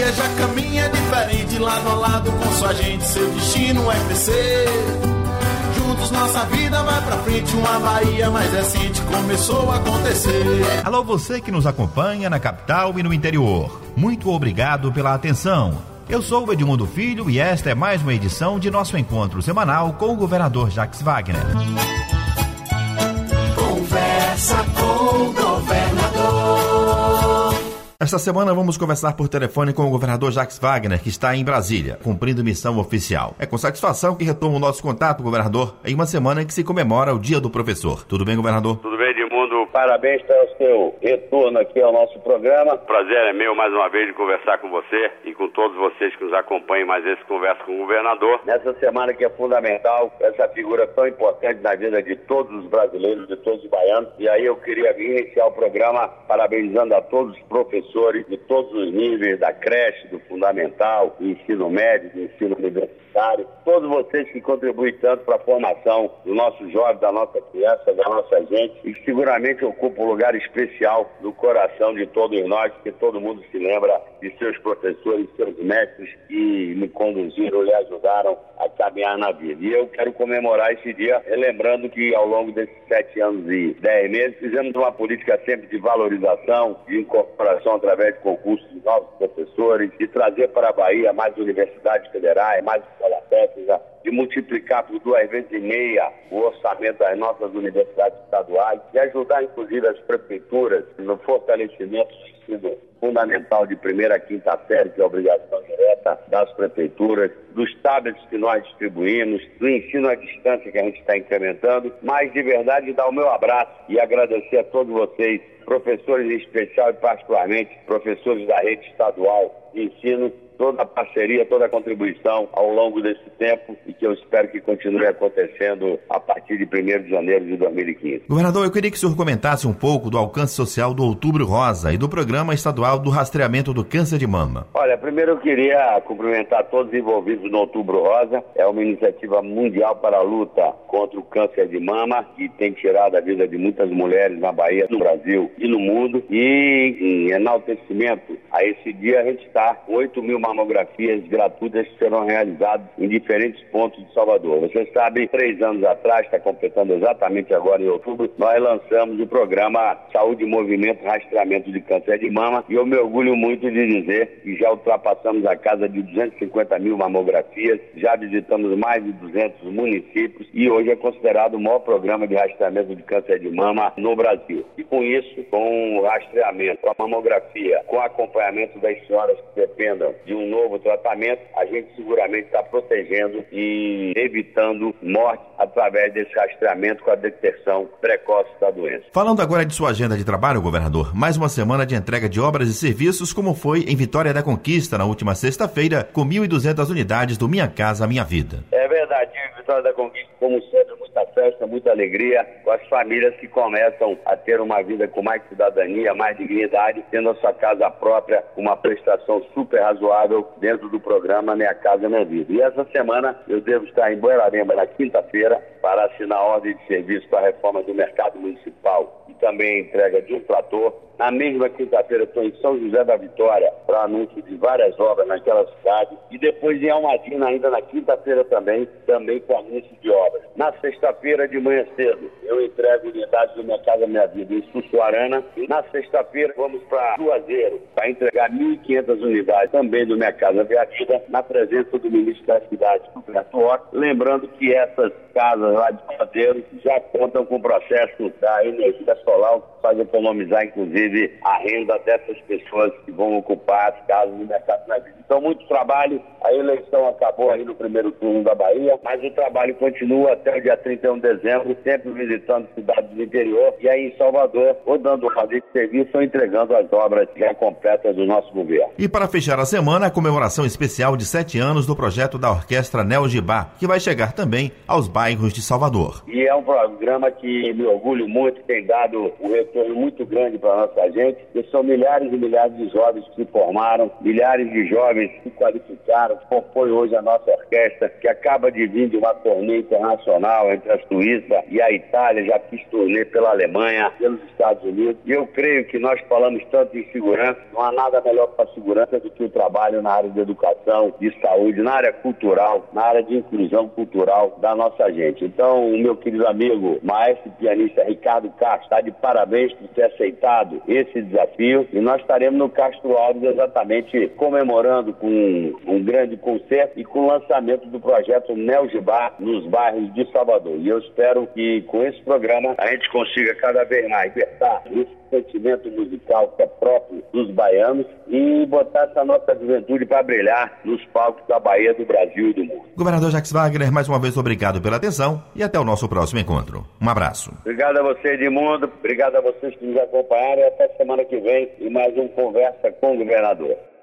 Bahia já caminha diferente, lado a lado com sua gente, seu destino é crescer. Juntos nossa vida vai pra frente, uma Bahia mais recente começou a acontecer. Alô, você que nos acompanha na capital e no interior, muito obrigado pela atenção. Eu sou o Edmundo Filho e esta é mais uma edição de nosso encontro semanal com o governador Jacques Wagner. Conversa com o governador. Esta semana vamos conversar por telefone com o governador Jacques Wagner, que está em Brasília, cumprindo missão oficial. É com satisfação que retomo o nosso contato, governador, em uma semana em que se comemora o Dia do Professor. Tudo bem, governador? Tudo bem, Edmundo. Parabéns pelo seu retorno aqui ao nosso programa. O prazer é meu, mais uma vez, de conversar com você e com todos vocês que nos acompanham mais esse Conversa com o Governador. Nessa semana que é fundamental, essa figura tão importante na vida de todos os brasileiros, de todos os baianos. E aí eu queria iniciar o programa parabenizando a todos os professores de todos os níveis, da creche, do fundamental, do ensino médio, do ensino universitário. Todos vocês que contribuem tanto para a formação do nosso jovem, da nossa criança, da nossa gente, e que seguramente ocupa um lugar especial no coração de todos nós, porque todo mundo se lembra de seus professores, seus mestres que me conduziram, lhe ajudaram a caminhar na vida. E eu quero comemorar esse dia, lembrando que ao longo desses 7 anos e 10 meses, fizemos uma política sempre de valorização, de incorporação através de concursos de novos professores, de trazer para a Bahia mais universidades federais, mais escola técnica, de multiplicar por 2,5 vezes o orçamento das nossas universidades estaduais, de ajudar inclusive as prefeituras no fortalecimento do ensino fundamental de 1ª a 5ª série, que é a obrigação direta das prefeituras, dos tablets que nós distribuímos, do ensino à distância que a gente está incrementando, mas de verdade dar o meu abraço e agradecer a todos vocês, professores em especial e particularmente professores da rede estadual de ensino, toda a parceria, toda a contribuição ao longo desse tempo e que eu espero que continue acontecendo a partir de 1º de janeiro de 2015. Governador, eu queria que o senhor comentasse um pouco do alcance social do Outubro Rosa e do Programa Estadual do Rastreamento do Câncer de Mama. Olha, primeiro eu queria cumprimentar todos os envolvidos no Outubro Rosa. É uma iniciativa mundial para a luta contra o câncer de mama que tem tirado a vida de muitas mulheres na Bahia, no Brasil e no mundo. E em enaltecimento a esse dia, a gente está com 8.000 mamografias gratuitas que serão realizadas em diferentes pontos de Salvador. Você sabe, 3 anos atrás, está completando exatamente agora em outubro, nós lançamos o programa Saúde em Movimento, Rastreamento de Câncer de Mama, e eu me orgulho muito de dizer que já ultrapassamos a casa de 250.000 mamografias, já visitamos mais de 200 municípios e hoje é considerado o maior programa de rastreamento de câncer de mama no Brasil. E com isso, com o rastreamento, com a mamografia, com o acompanhamento das senhoras que dependam de um novo tratamento, a gente seguramente está protegendo e evitando morte através desse rastreamento com a detecção precoce da doença. Falando agora de sua agenda de trabalho, governador, mais uma semana de entrega de obras e serviços, como foi em Vitória da Conquista na última sexta-feira, com 1.200 unidades do Minha Casa Minha Vida. É verdade, Vitória da Conquista, como sempre, muita festa, muita alegria, com as famílias que começam a ter uma vida com mais cidadania, mais dignidade, tendo a sua casa própria, uma prestação super razoável dentro do programa Minha Casa Minha Vida. E essa semana eu devo estar em Buerarema na quinta-feira para assinar a ordem de serviço para a reforma do mercado municipal e também a entrega de um trator. Na mesma quinta-feira estou em São José da Vitória para anúncio de várias obras naquela cidade e depois em Almadina ainda na quinta-feira também com anúncio de obras. Na sexta-feira de manhã cedo eu entrego unidades do Minha Casa Minha Vida em Sussuarana e na sexta-feira vamos para Juazeiro para entregar 1.500 unidades também do Minha Casa Minha Vida na presença do ministro da cidade, Roberto Rocha. Lembrando que essas casas lá de Juazeiro já contam com o processo da energia solar que faz economizar inclusive a renda dessas pessoas que vão ocupar as casas no mercado na vida. Então, muito trabalho. A eleição acabou aí no primeiro turno da Bahia, mas o trabalho continua até o dia 31 de dezembro, sempre visitando cidades do interior e aí em Salvador, ou dando ordem de serviço ou entregando as obras já completas do nosso governo. E para fechar a semana, a comemoração especial de 7 anos do projeto da Orquestra Neo Gibá, que vai chegar também aos bairros de Salvador. E é um programa que me orgulho muito, tem dado o retorno muito grande para a nossa gente, que são milhares e milhares de jovens que se formaram, milhares de jovens que se qualificaram, que compõem hoje a nossa orquestra, que acaba de vir de uma turnê internacional entre a Suíça e a Itália, já fiz turnê pela Alemanha, pelos Estados Unidos, e eu creio que nós falamos tanto em segurança, não há nada melhor para a segurança do que o trabalho na área de educação, de saúde, na área cultural, na área de inclusão cultural da nossa gente. Então, o meu querido amigo, maestro e pianista Ricardo Castro, está de parabéns por ter aceitado esse desafio, e nós estaremos no Castro Alves exatamente comemorando com um grande concerto e com o lançamento do projeto Neogibá nos bairros de Salvador. E eu espero que com esse programa a gente consiga cada vez mais despertar esse sentimento musical que é próprio dos baianos e botar essa nossa juventude para brilhar nos palcos da Bahia, do Brasil e do mundo. Governador Jacques Wagner, mais uma vez obrigado pela atenção e até o nosso próximo encontro. Um abraço. Obrigado a você, Edmundo. Obrigado a vocês que nos acompanharam e até semana que vem em mais um Conversa com o Governador.